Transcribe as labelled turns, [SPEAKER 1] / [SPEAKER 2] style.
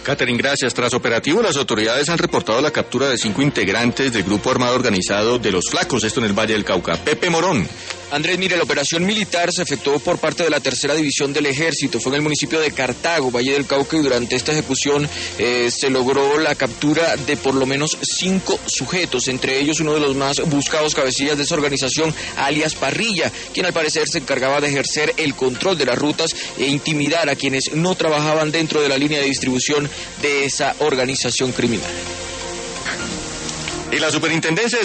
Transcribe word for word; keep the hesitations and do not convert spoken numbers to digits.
[SPEAKER 1] Catherine, gracias. Tras operativo, las autoridades han reportado la captura de cinco integrantes del grupo armado organizado de Los Flacos, esto en el Valle del Cauca. Pepe Morón.
[SPEAKER 2] Andrés, mire, la operación militar se efectuó por parte de la tercera división del ejército, fue en el municipio de Cartago, Valle del Cauca, y durante esta ejecución eh, se logró la captura de por lo menos cinco sujetos, entre ellos uno de los más buscados cabecillas de esa organización, alias Parrilla, quien al parecer se encargaba de ejercer el control de las rutas e intimidar a quienes no trabajaban dentro de la línea de distribución de esa organización criminal.
[SPEAKER 1] Y la superintendencia